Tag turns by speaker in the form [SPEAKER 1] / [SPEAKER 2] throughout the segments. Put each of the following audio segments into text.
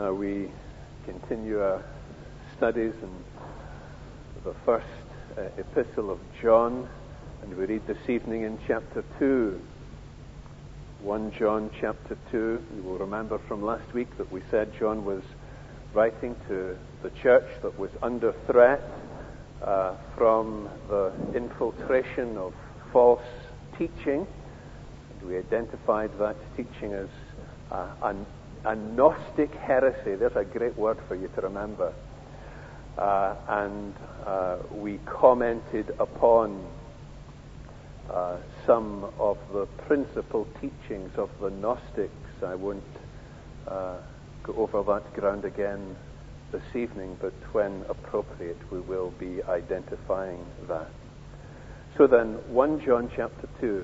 [SPEAKER 1] Now we continue our studies in the first epistle of John, and we read this evening in chapter 2. 1 John chapter 2. You will remember from last week that we said John was writing to the church that was under threat from the infiltration of false teaching. And we identified that teaching as a Gnostic heresy. There's a great word for you to remember. And we commented upon some of the principal teachings of the Gnostics. I won't go over that ground again this evening, but when appropriate we will be identifying that. So then, 1 John chapter 2.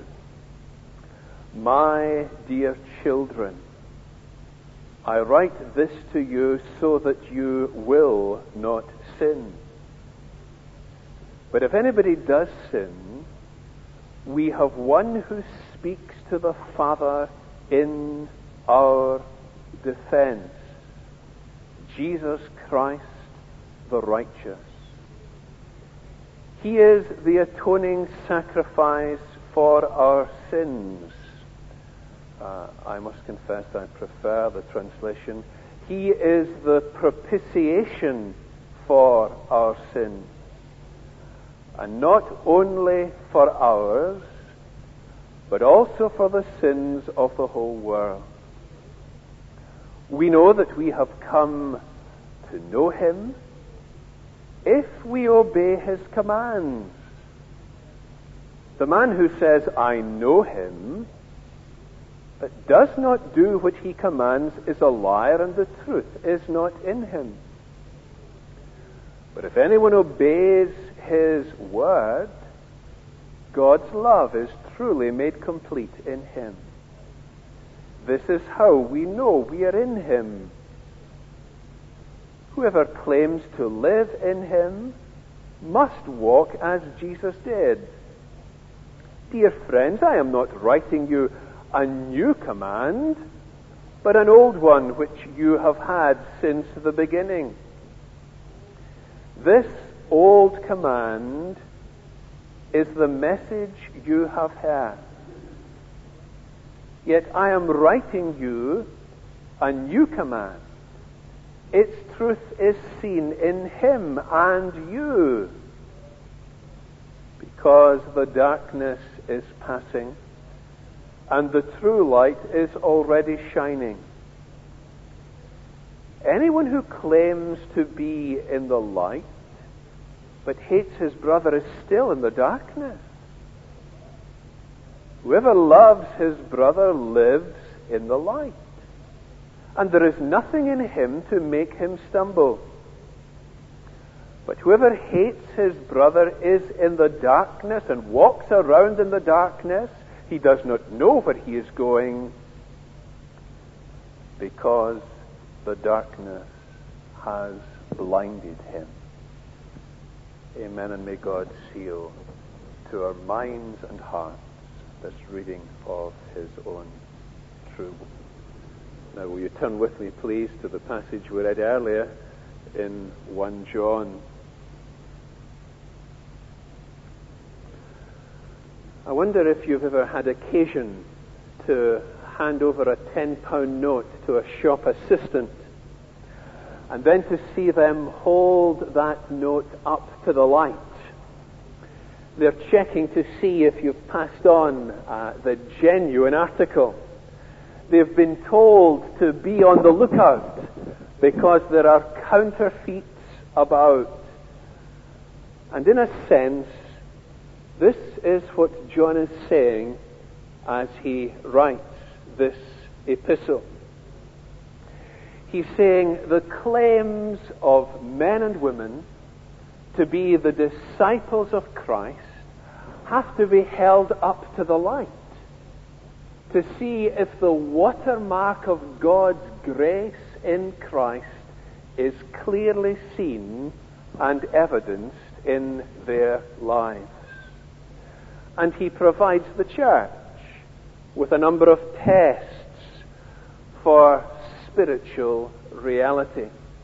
[SPEAKER 1] My dear children, I write this to you so that you will not sin. But if anybody does sin, we have one who speaks to the Father in our defense, Jesus Christ the righteous. He is the atoning sacrifice for our sins. I must confess I prefer the translation, He is the propitiation for our sins. And not only for ours, but also for the sins of the whole world. We know that we have come to know Him if we obey His commands. The man who says, I know Him, but does not do what He commands is a liar, and the truth is not in him. But if anyone obeys His word, God's love is truly made complete in him. This is how we know we are in Him. Whoever claims to live in Him must walk as Jesus did. Dear friends, I am not writing you a new command, but an old one which you have had since the beginning. This old command is the message you have heard. Yet I am writing you a new command. Its truth is seen in Him and you, because the darkness is passing and the true light is already shining. Anyone who claims to be in the light but hates his brother is still in the darkness. Whoever loves his brother lives in the light, and there is nothing in him to make him stumble. But whoever hates his brother is in the darkness and walks around in the darkness. He does not know where he is going, because the darkness has blinded him. Amen, and may God seal to our minds and hearts this reading of His own true word. Now will you turn with me, please, to the passage we read earlier in 1 John. I wonder if you've ever had occasion to hand over a £10 note to a shop assistant and then to see them hold that note up to the light. They're checking to see if you've passed on the genuine article. They've been told to be on the lookout because there are counterfeits about. And in a sense, this is what John is saying as he writes this epistle. He's saying the claims of men and women to be the disciples of Christ have to be held up to the light to see if the watermark of God's grace in Christ is clearly seen and evidenced in their lives. And he provides the church with a number of tests for spiritual reality.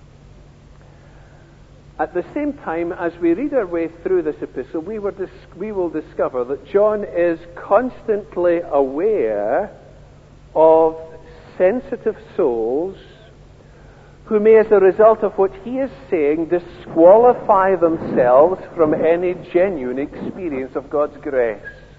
[SPEAKER 1] At the same time, as we read our way through this epistle, we will discover that John is constantly aware of sensitive souls who may, as a result of what he is saying, disqualify themselves from any genuine experience of God's grace.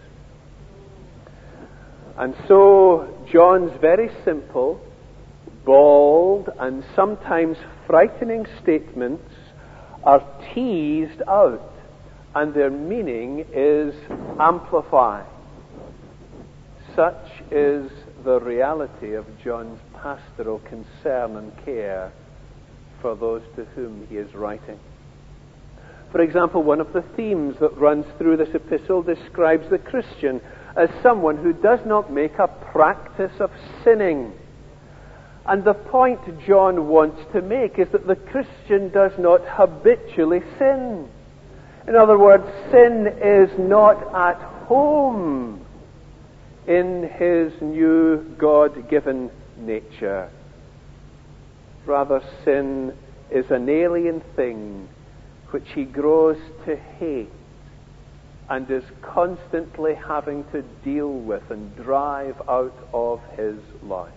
[SPEAKER 1] And so, John's very simple, bold, and sometimes frightening statements are teased out, and their meaning is amplified. Such is the reality of John's pastoral concern and care for those to whom he is writing. For example, one of the themes that runs through this epistle describes the Christian as someone who does not make a practice of sinning. And the point John wants to make is that the Christian does not habitually sin. In other words, sin is not at home in his new God-given nature. Rather, sin is an alien thing which he grows to hate and is constantly having to deal with and drive out of his life.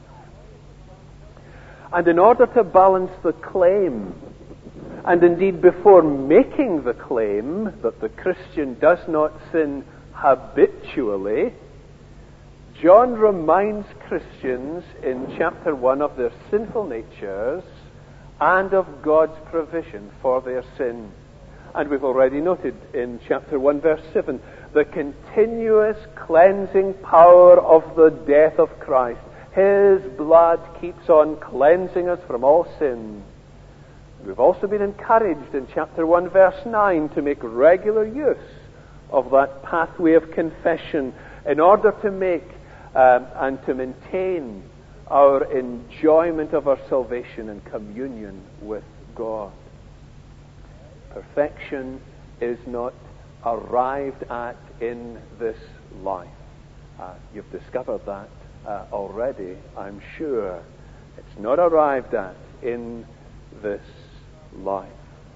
[SPEAKER 1] And in order to balance the claim, and indeed before making the claim that the Christian does not sin habitually, John reminds Christians in chapter 1 of their sinful natures and of God's provision for their sin. And we've already noted in chapter 1 verse 7 the continuous cleansing power of the death of Christ. His blood keeps on cleansing us from all sin. We've also been encouraged in chapter 1 verse 9 to make regular use of that pathway of confession in order to make and to maintain our enjoyment of our salvation and communion with God. Perfection is not arrived at in this life. You've discovered that already, I'm sure. It's not arrived at in this life.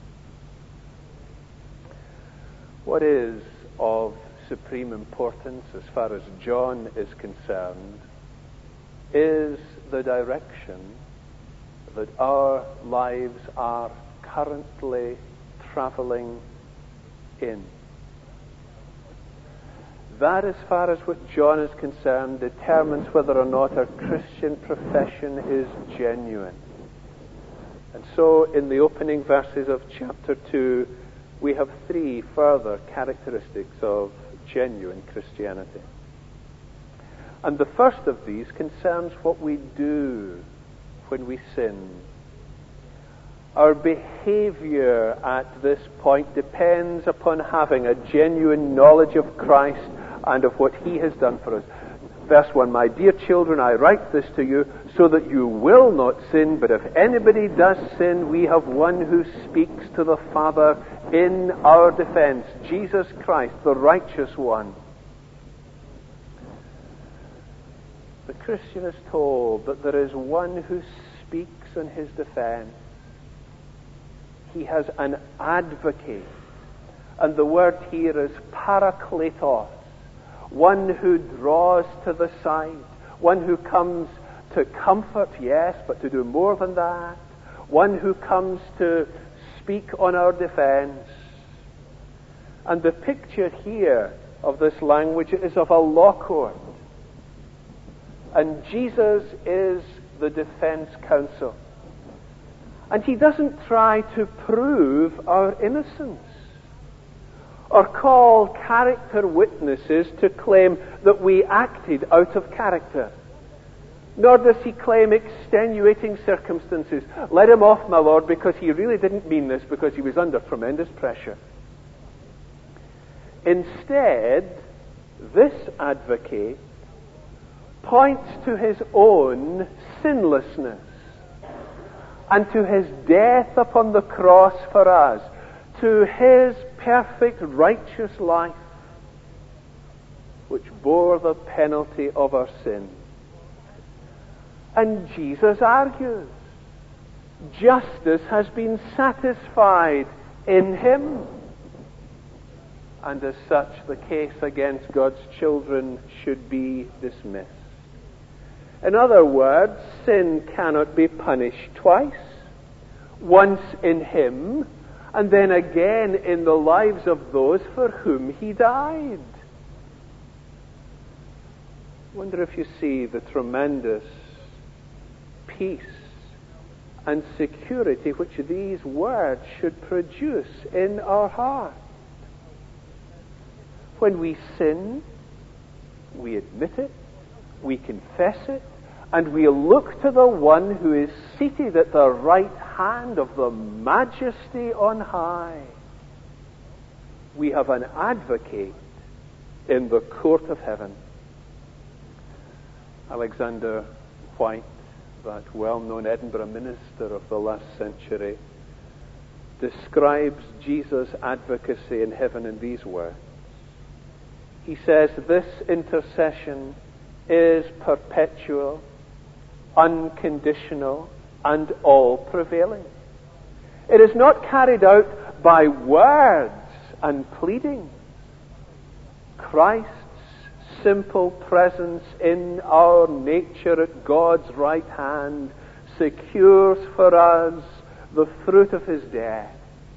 [SPEAKER 1] What is of supreme importance as far as John is concerned is the direction that our lives are currently traveling in. That, as far as what John is concerned, determines whether or not our Christian profession is genuine. And so, in the opening verses of chapter 2, we have three further characteristics of genuine Christianity. And the first of these concerns what we do when we sin. Our behavior at this point depends upon having a genuine knowledge of Christ and of what He has done for us. Verse 1, my dear children, I write this to you so that you will not sin, but if anybody does sin, we have one who speaks to the Father in our defense, Jesus Christ, the righteous one. The Christian is told that there is one who speaks in his defense. He has an advocate. And the word here is parakletos. One who draws to the side. One who comes to comfort, yes, but to do more than that. One who comes to speak on our defense. And the picture here of this language is of a law court. And Jesus is the defense counsel. And He doesn't try to prove our innocence or call character witnesses to claim that we acted out of character. Nor does He claim extenuating circumstances. Let him off, my Lord, because he really didn't mean this, because he was under tremendous pressure. Instead, this advocate points to His own sinlessness and to His death upon the cross for us, to His perfect righteous life, which bore the penalty of our sin. And Jesus argues, justice has been satisfied in him. And as such, the case against God's children should be dismissed. In other words, sin cannot be punished twice. Once in him, and then again in the lives of those for whom he died. I wonder if you see the tremendous peace and security which these words should produce in our heart. When we sin, we admit it, we confess it, and we look to the one who is seated at the right hand of the Majesty on high. We have an advocate in the court of heaven. Alexander White, that well-known Edinburgh minister of the last century, describes Jesus' advocacy in heaven in these words. He says, this intercession is perpetual, unconditional, and all-prevailing. It is not carried out by words and pleading. Christ's simple presence in our nature at God's right hand secures for us the fruit of his death.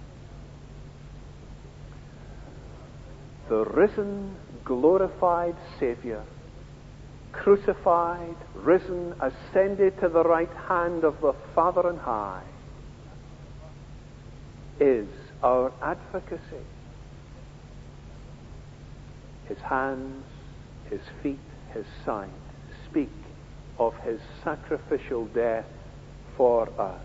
[SPEAKER 1] The risen, glorified Savior, crucified, risen, ascended to the right hand of the Father on high, is our advocacy. His hands, his feet, his side speak of his sacrificial death for us.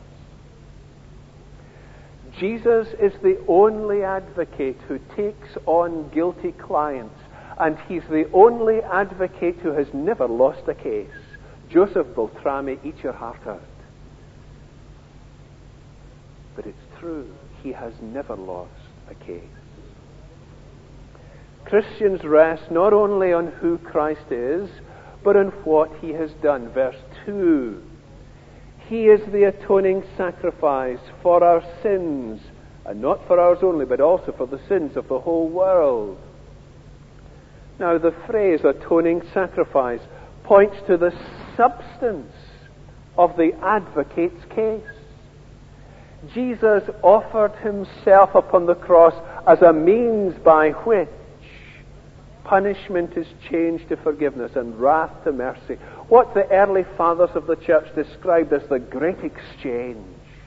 [SPEAKER 1] Jesus is the only advocate who takes on guilty clients, and he's the only advocate who has never lost a case. Joseph Beltrami, eat your heart out. But it's true, he has never lost a case. Christians rest not only on who Christ is, but on what he has done. Verse 2. He is the atoning sacrifice for our sins, and not for ours only, but also for the sins of the whole world. Now, the phrase atoning sacrifice points to the substance of the advocate's case. Jesus offered himself upon the cross as a means by which punishment is changed to forgiveness and wrath to mercy. What the early fathers of the church described as the great exchange.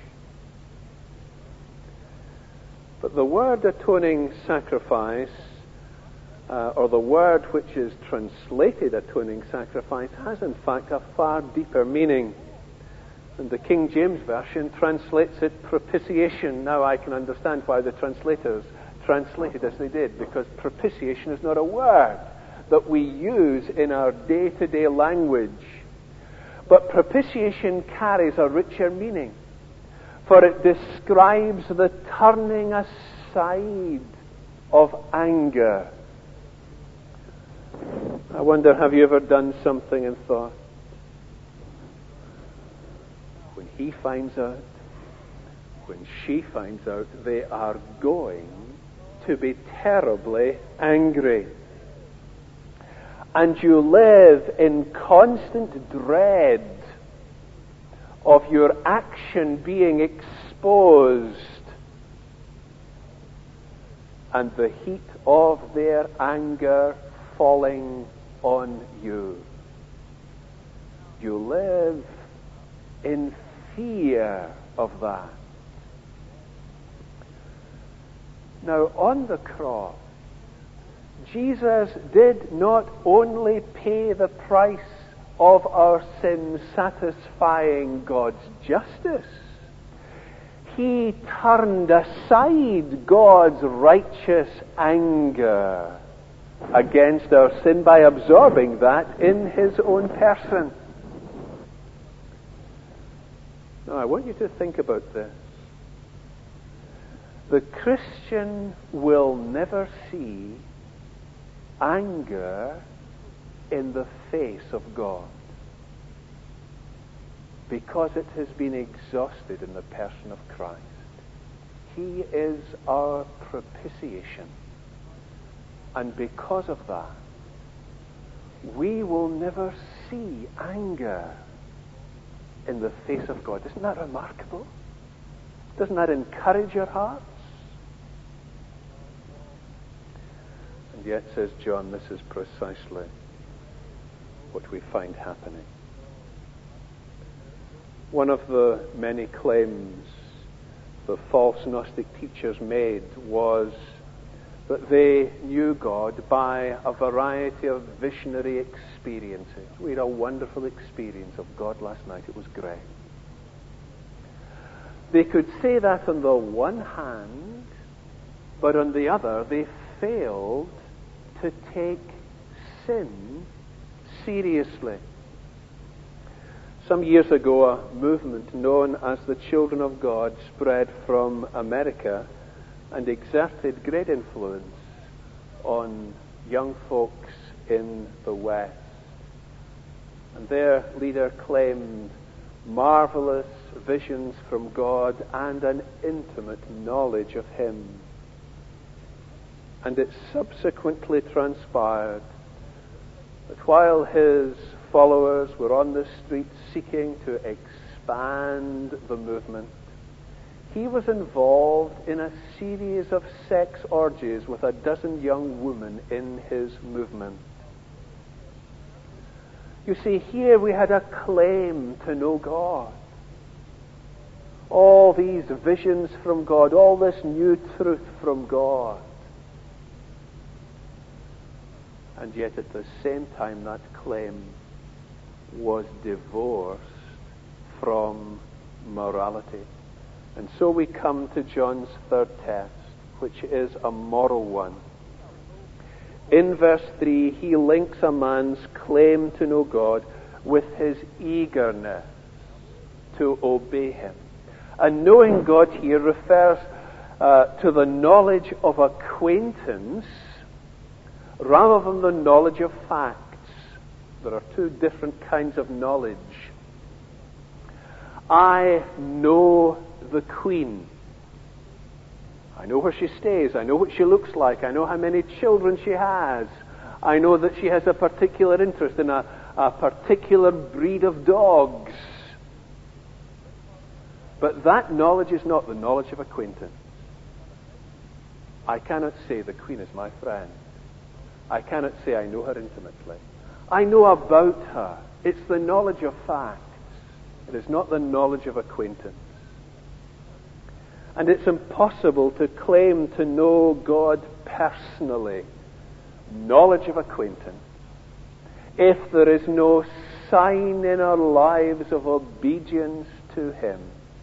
[SPEAKER 1] But the word atoning sacrifice, or the word which is translated atoning sacrifice, has in fact a far deeper meaning. And the King James Version translates it propitiation. Now I can understand why the translators translated as they did, because propitiation is not a word that we use in our day-to-day language. But propitiation carries a richer meaning, for it describes the turning aside of anger. I wonder, have you ever done something and thought, when he finds out, when she finds out, they are going to be terribly angry. And you live in constant dread of your action being exposed and the heat of their anger falling on you. You live in fear of that. Now, on the cross, Jesus did not only pay the price of our sins, satisfying God's justice. He turned aside God's righteous anger against our sin by absorbing that in his own person. Now, I want you to think about this. The Christian will never see anger in the face of God. because it has been exhausted in the person of Christ. He is our propitiation. And because of that, we will never see anger in the face of God. Isn't that remarkable? Doesn't that encourage your hearts? And yet, says John, this is precisely what we find happening. One of the many claims the false Gnostic teachers made was that they knew God by a variety of visionary experiences. We had a wonderful experience of God last night. It was great. They could say that on the one hand, but on the other, they failed to take sin seriously. Some years ago, a movement known as the Children of God spread from America and exerted great influence on young folks in the West. And their leader claimed marvelous visions from God and an intimate knowledge of Him. And it subsequently transpired that while his followers were on the street seeking to expand the movement, he was involved in a series of sex orgies with a dozen young women in his movement. You see, here we had a claim to know God. All these visions from God, all this new truth from God. And yet at the same time that claim was divorced from morality. And so we come to John's third test, which is a moral one. In verse 3, he links a man's claim to know God with his eagerness to obey Him. And knowing God here refers to the knowledge of acquaintance rather than the knowledge of facts. There are two different kinds of knowledge. I know the Queen. I know where she stays. I know what she looks like. I know how many children she has. I know that she has a particular interest in a particular breed of dogs. But that knowledge is not the knowledge of acquaintance. I cannot say the Queen is my friend. I cannot say I know her intimately. I know about her. It's the knowledge of facts. It is not the knowledge of acquaintance. And it's impossible to claim to know God personally, knowledge of acquaintance, if there is no sign in our lives of obedience to Him.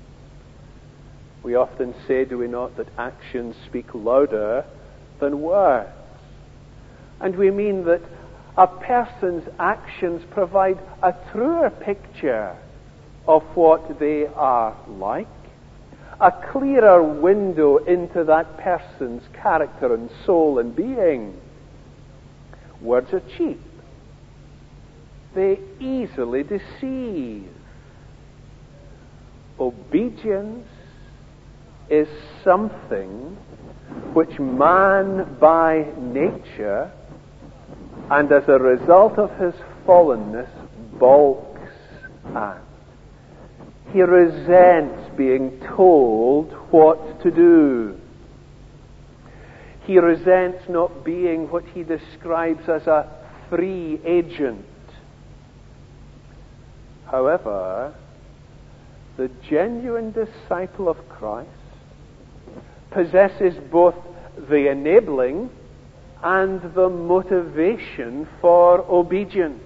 [SPEAKER 1] We often say, do we not, that actions speak louder than words? And we mean that a person's actions provide a truer picture of what they are like, a clearer window into that person's character and soul and being. Words are cheap. They easily deceive. Obedience is something which man by nature and as a result of his fallenness balks at. He resents being told what to do. He resents not being what he describes as a free agent. However, the genuine disciple of Christ possesses both the enabling and the motivation for obedience.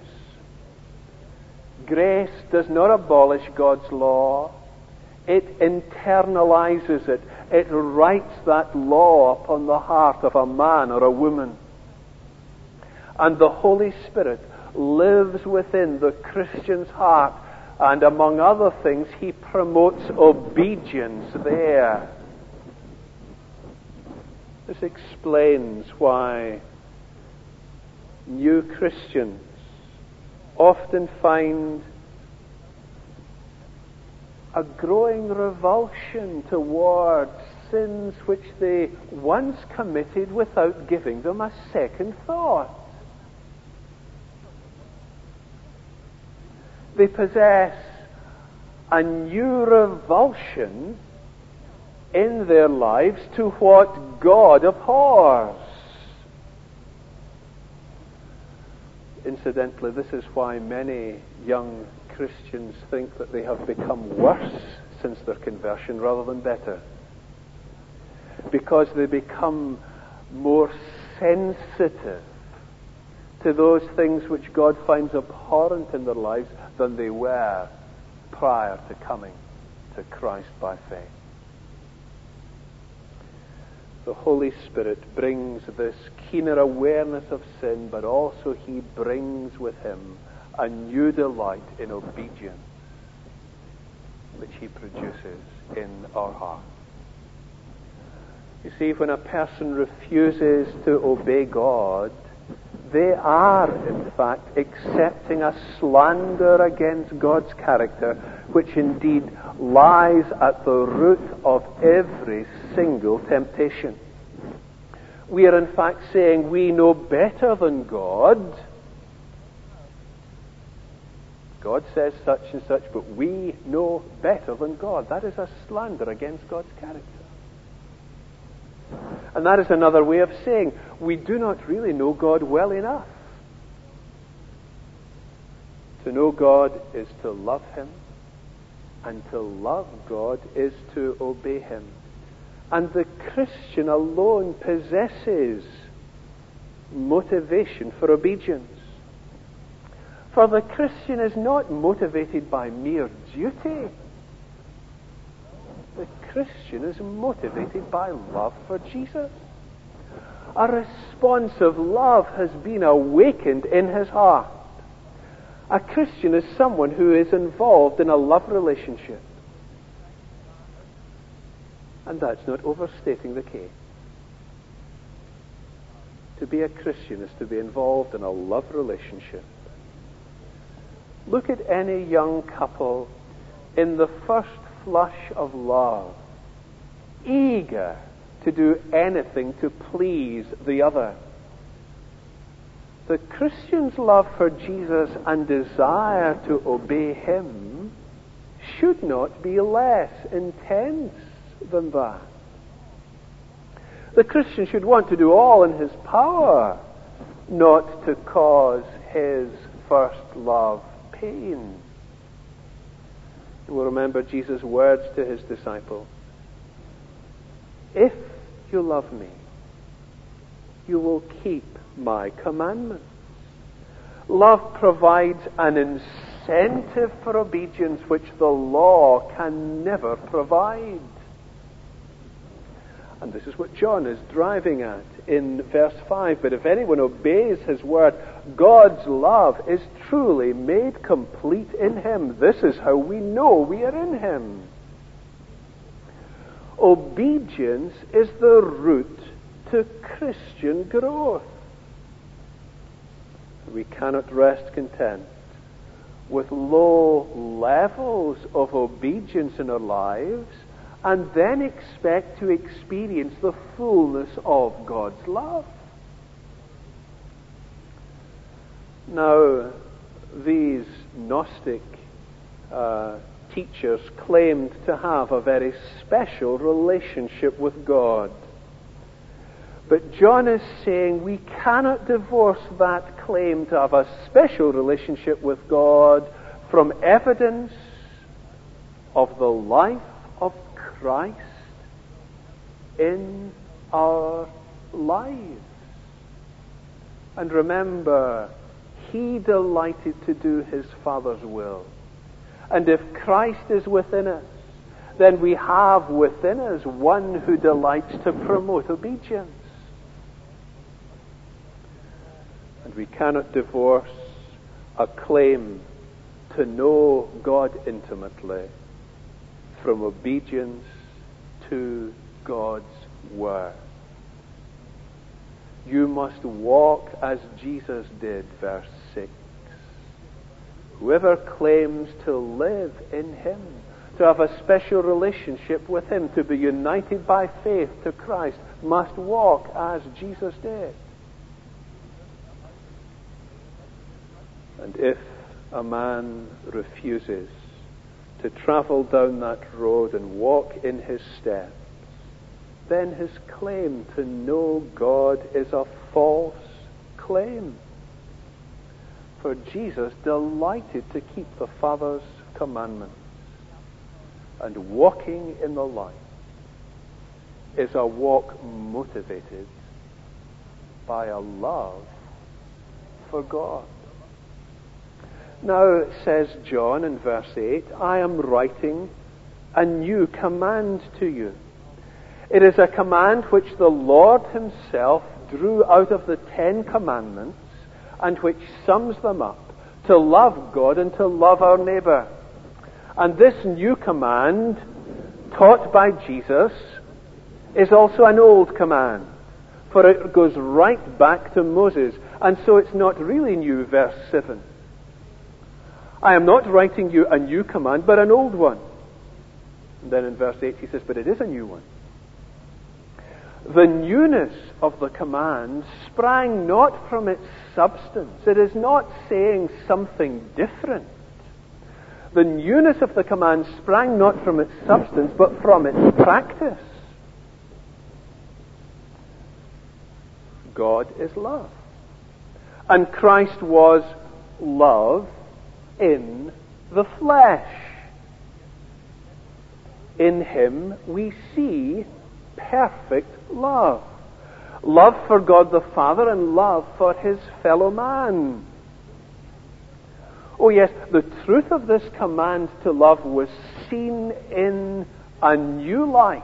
[SPEAKER 1] Grace does not abolish God's law. It internalizes it. It writes that law upon the heart of a man or a woman. And the Holy Spirit lives within the Christian's heart, and among other things, He promotes obedience there. This explains why new Christians often find a growing revulsion towards sins which they once committed without giving them a second thought. They possess a new revulsion in their lives to what God abhors. Incidentally, this is why many young Christians think that they have become worse since their conversion rather than better. Because they become more sensitive to those things which God finds abhorrent in their lives than they were prior to coming to Christ by faith. The Holy Spirit brings this keener awareness of sin, but also He brings with Him a new delight in obedience, which He produces in our hearts. You see, when a person refuses to obey God, they are, in fact, accepting a slander against God's character, which indeed lies at the root of every single temptation. We are, in fact, saying we know better than God. God says such and such, but we know better than God. That is a slander against God's character. And that is another way of saying we do not really know God well enough. To know God is to love Him, and to love God is to obey Him. And the Christian alone possesses motivation for obedience. For the Christian is not motivated by mere duty. The Christian is motivated by love for Jesus. A response of love has been awakened in his heart. A Christian is someone who is involved in a love relationship. And that's not overstating the case. To be a Christian is to be involved in a love relationship. Look at any young couple in the first flush of love, eager to do anything to please the other. The Christian's love for Jesus and desire to obey Him should not be less intense than that. The Christian should want to do all in his power not to cause his first love pain. You will remember Jesus' words to His disciples. If you love me, you will keep my commandments. Love provides an incentive for obedience which the law can never provide. And this is what John is driving at in verse 5. But if anyone obeys his word, God's love is truly made complete in him. This is how we know we are in Him. Obedience is the route to Christian growth. We cannot rest content with low levels of obedience in our lives and then expect to experience the fullness of God's love. Now, these Gnostic teachers claimed to have a very special relationship with God. But John is saying we cannot divorce that claim to have a special relationship with God from evidence of the life of Christ in our lives. And remember, He delighted to do His Father's will. And if Christ is within us, then we have within us one who delights to promote obedience. And we cannot divorce a claim to know God intimately from obedience to God's Word. You must walk as Jesus did, verse 6. Whoever claims to live in Him to have a special relationship with Him, to be united by faith to Christ, must walk as Jesus did. And if a man refuses to travel down that road and walk in His steps, then his claim to know God is a false claim. For Jesus delighted to keep the Father's commandments. And walking in the light is a walk motivated by a love for God. Now, says John in verse 8, I am writing a new command to you. It is a command which the Lord Himself drew out of the 10 Commandments and which sums them up, to love God and to love our neighbor. And this new command, taught by Jesus, is also an old command, for it goes right back to Moses. And so it's not really new, verse 7. I am not writing you a new command, but an old one. And then in verse 8 he says, but it is a new one. The newness of the command sprang not from its substance. It is not saying something different. The newness of the command sprang not from its substance, but from its practice. God is love. And Christ was love in the flesh. In Him we see perfect love. Love for God the Father and love for His fellow man. Oh yes, the truth of this command to love was seen in a new light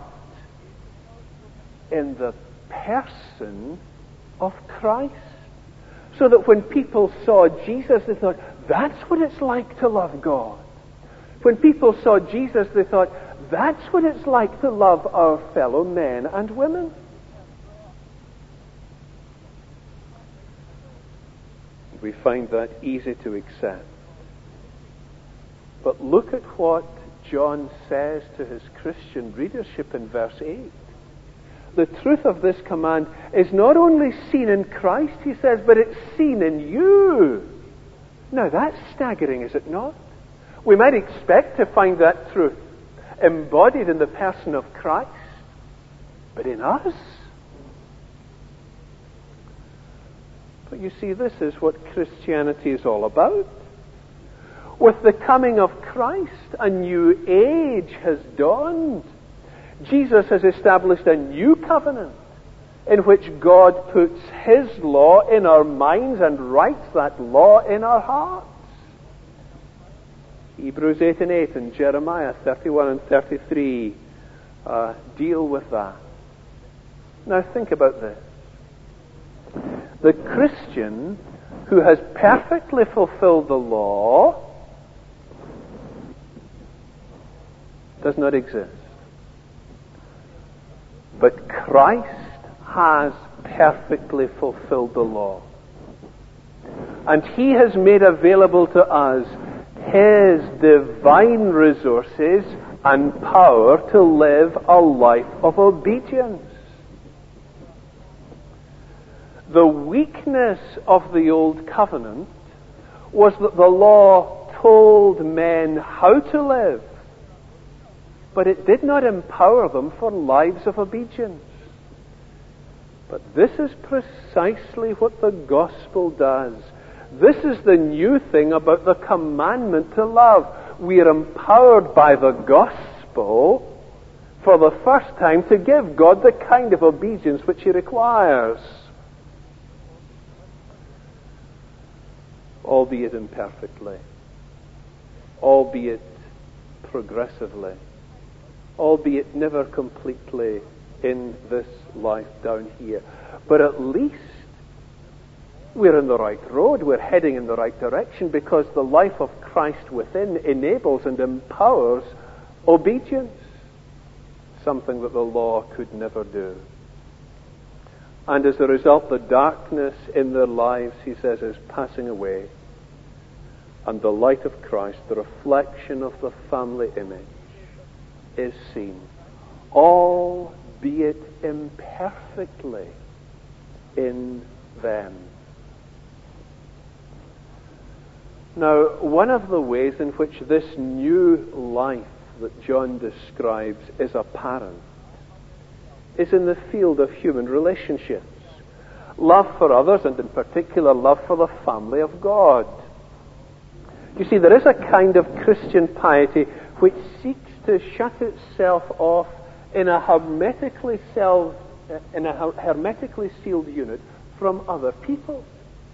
[SPEAKER 1] in the person of Christ. So that when people saw Jesus, they thought, that's what it's like to love God. When people saw Jesus, they thought, that's what it's like to love our fellow men and women. We find that easy to accept. But look at what John says to his Christian readership in verse 8. The truth of this command is not only seen in Christ, he says, but it's seen in you. Now that's staggering, is it not? We might expect to find that truth embodied in the person of Christ, but in us? But you see, this is what Christianity is all about. With the coming of Christ, a new age has dawned. Jesus has established a new covenant in which God puts His law in our minds and writes that law in our hearts. Hebrews 8 and 8 and Jeremiah 31 and 33 deal with that. Now think about this. The Christian who has perfectly fulfilled the law does not exist. But Christ has perfectly fulfilled the law. And He has made available to us His divine resources and power to live a life of obedience. The weakness of the Old Covenant was that the law told men how to live, but it did not empower them for lives of obedience. But this is precisely what the gospel does. This is the new thing about the commandment to love. We are empowered by the gospel for the first time to give God the kind of obedience which He requires. Albeit imperfectly, albeit progressively, albeit never completely in this life down here. But at least we're in the right road, we're heading in the right direction, because the life of Christ within enables and empowers obedience, something that the law could never do. And as a result, the darkness in their lives, he says, is passing away. And the light of Christ, the reflection of the family image, is seen, albeit imperfectly, in them. Now, one of the ways in which this new life that John describes is apparent is in the field of human relationships. Love for others, and in particular love for the family of God. You see, there is a kind of Christian piety which seeks to shut itself off in a hermetically sealed unit from other people.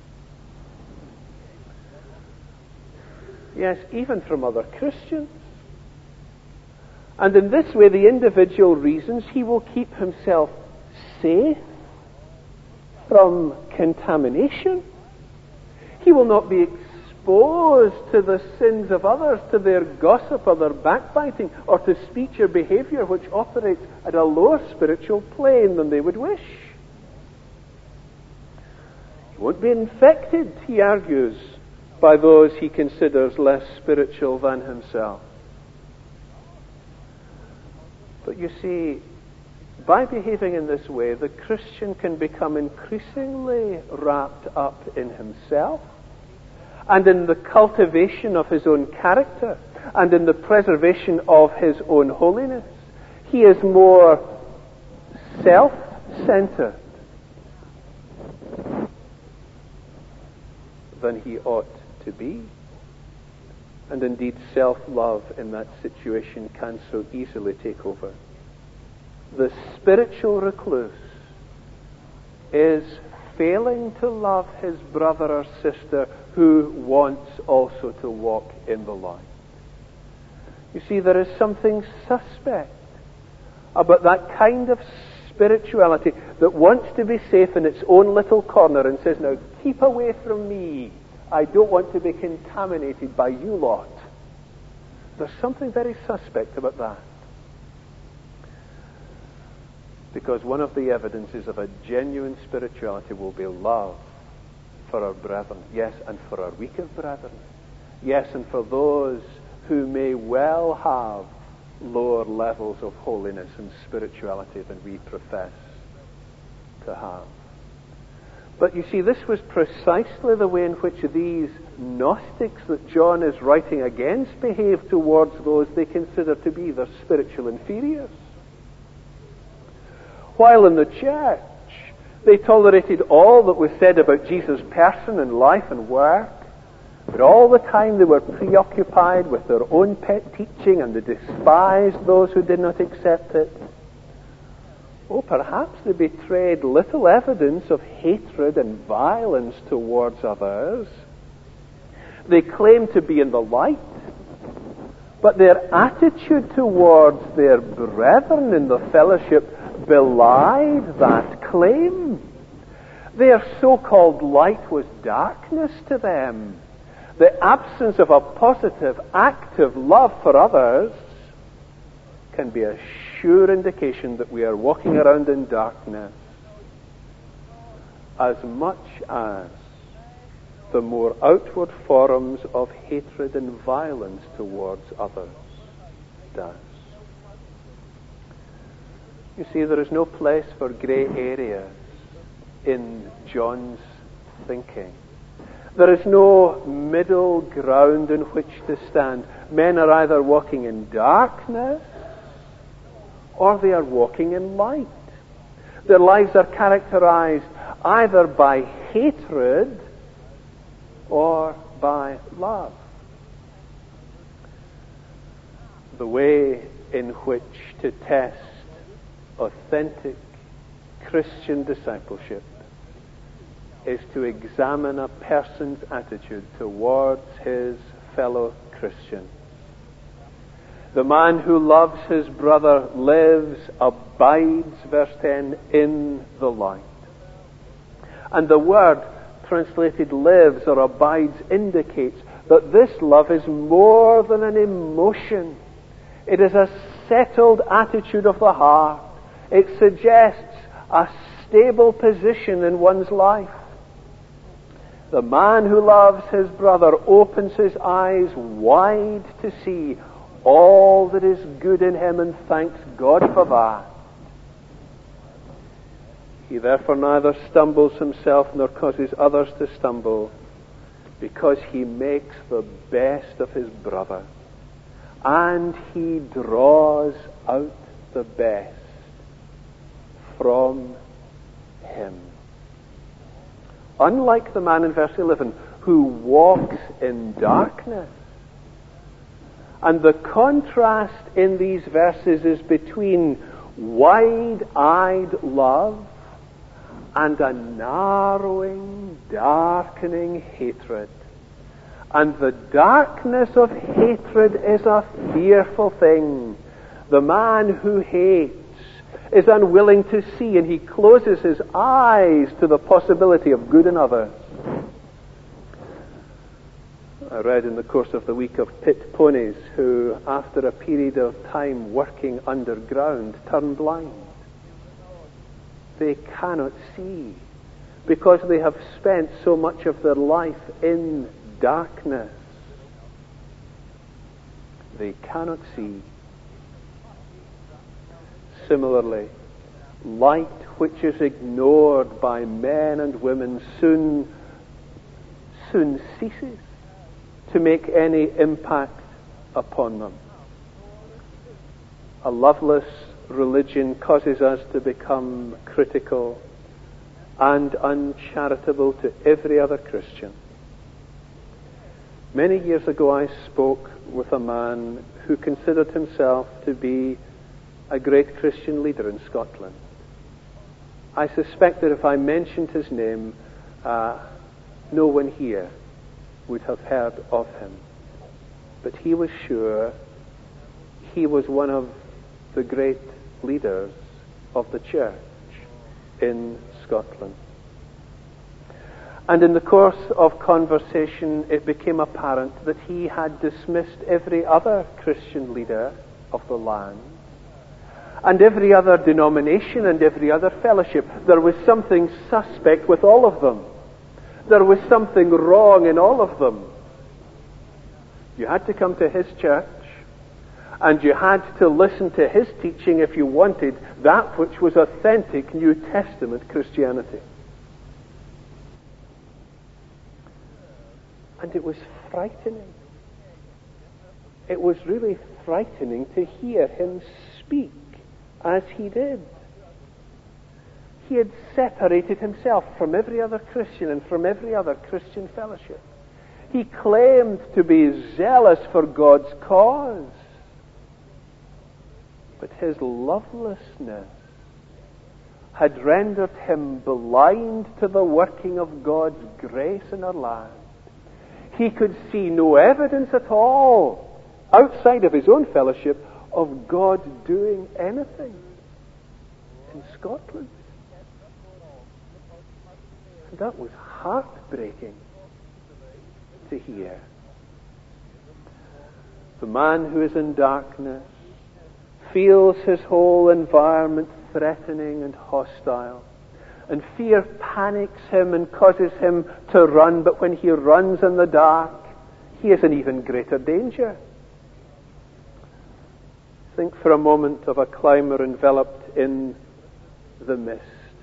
[SPEAKER 1] Yes, even from other Christians. And in this way, the individual reasons he will keep himself safe from contamination. He will not be exposed to the sins of others, to their gossip or their backbiting, or to speech or behavior which operates at a lower spiritual plane than they would wish. He won't be infected, he argues, by those he considers less spiritual than himself. But you see, by behaving in this way, the Christian can become increasingly wrapped up in himself and in the cultivation of his own character and in the preservation of his own holiness. He is more self-centered than he ought to be. And indeed, self-love in that situation can so easily take over. The spiritual recluse is failing to love his brother or sister who wants also to walk in the light. You see, there is something suspect about that kind of spirituality that wants to be safe in its own little corner and says, now keep away from me. I don't want to be contaminated by you lot. There's something very suspect about that. Because one of the evidences of a genuine spirituality will be love for our brethren. Yes, and for our weaker brethren. Yes, and for those who may well have lower levels of holiness and spirituality than we profess to have. But you see, this was precisely the way in which these Gnostics that John is writing against behaved towards those they consider to be their spiritual inferiors. While in the church, they tolerated all that was said about Jesus' person and life and work, but all the time they were preoccupied with their own pet teaching and they despised those who did not accept it. Oh, perhaps they betrayed little evidence of hatred and violence towards others. They claimed to be in the light, but their attitude towards their brethren in the fellowship belied that claim. Their so-called light was darkness to them. The absence of a positive, active love for others can be a sure indication that we are walking around in darkness, as much as the more outward forms of hatred and violence towards others does. You see, there is no place for grey areas in John's thinking. There is no middle ground in which to stand. Men are either walking in darkness or they are walking in light. Their lives are characterized either by hatred or by love. The way in which to test authentic Christian discipleship is to examine a person's attitude towards his fellow Christian. The man who loves his brother lives, abides, verse 10, in the light. And the word translated lives or abides indicates that this love is more than an emotion. It is a settled attitude of the heart. It suggests a stable position in one's life. The man who loves his brother opens his eyes wide to see all that is good in him and thanks God for that. He therefore neither stumbles himself nor causes others to stumble, because he makes the best of his brother, and he draws out the best from him. Unlike the man in verse 11 who walks in darkness. And the contrast in these verses is between wide-eyed love and a narrowing, darkening hatred. And the darkness of hatred is a fearful thing. The man who hates is unwilling to see, and he closes his eyes to the possibility of good in others. I read in the course of the week of pit ponies who, after a period of time working underground, turn blind. They cannot see because they have spent so much of their life in darkness. They cannot see. Similarly, light which is ignored by men and women soon ceases to make any impact upon them. A loveless religion causes us to become critical and uncharitable to every other Christian. Many years ago I spoke with a man who considered himself to be a great Christian leader in Scotland. I suspect that if I mentioned his name, no one here would have heard of him. But he was sure he was one of the great leaders of the church in Scotland. And in the course of conversation, it became apparent that he had dismissed every other Christian leader of the land and every other denomination and every other fellowship. There was something suspect with all of them. There was something wrong in all of them. You had to come to his church, and you had to listen to his teaching if you wanted that which was authentic New Testament Christianity. And it was frightening. It was really frightening to hear him speak as he did. He had separated himself from every other Christian and from every other Christian fellowship. He claimed to be zealous for God's cause. But his lovelessness had rendered him blind to the working of God's grace in our land. He could see no evidence at all, outside of his own fellowship, of God doing anything in Scotland. And that was heartbreaking to hear. The man who is in darkness feels his whole environment threatening and hostile. And fear panics him and causes him to run. But when he runs in the dark, he is in even greater danger. Think for a moment of a climber enveloped in the mist.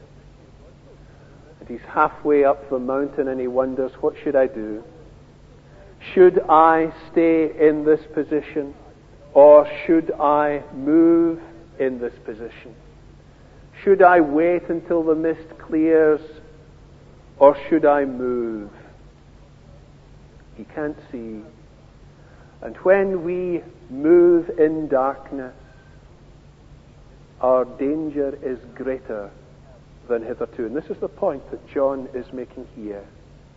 [SPEAKER 1] And he's halfway up the mountain and he wonders, what should I do? Should I stay in this position? Or should I move in this position? Should I wait until the mist clears? Or should I move? He can't see. And when we move in darkness, our danger is greater than hitherto. And this is the point that John is making here.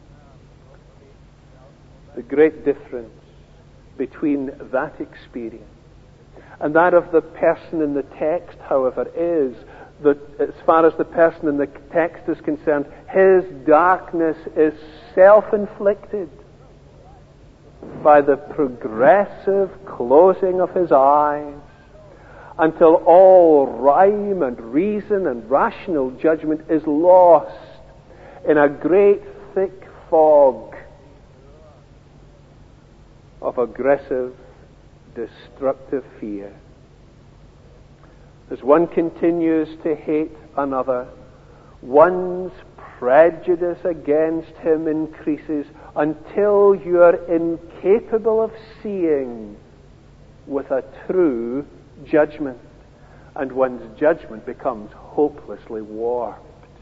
[SPEAKER 1] The great difference between that experience and that of the person in the text, however, is that as far as the person in the text is concerned, his darkness is self-inflicted by the progressive closing of his eyes until all rhyme and reason and rational judgment is lost in a great thick fog of aggressive destructive fear. As one continues to hate another, one's prejudice against him increases until you are incapable of seeing with a true judgment, and one's judgment becomes hopelessly warped.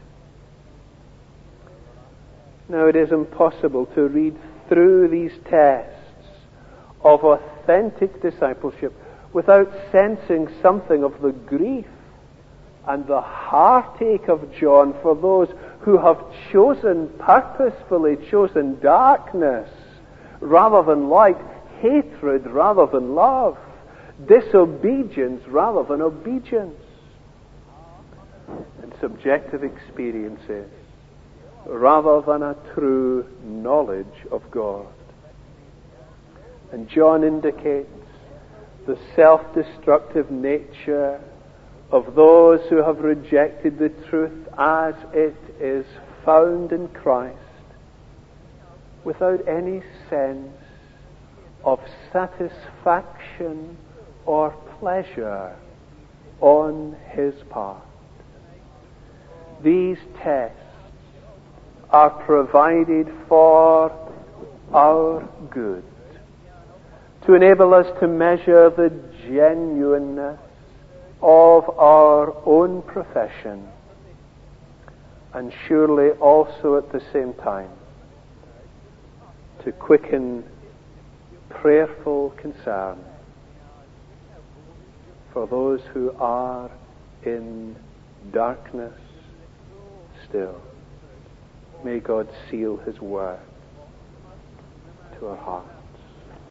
[SPEAKER 1] Now, it is impossible to read through these tests of authentic discipleship without sensing something of the grief and the heartache of John for those who have purposefully chosen darkness rather than light, hatred rather than love, disobedience rather than obedience, and subjective experiences rather than a true knowledge of God. And John indicates the self-destructive nature of those who have rejected the truth as it is found in Christ, without any sense of satisfaction or pleasure on his part. These tests are provided for our good, to enable us to measure the genuineness of our own profession, and surely also at the same time to quicken prayerful concern for those who are in darkness still. May God seal his word to our hearts.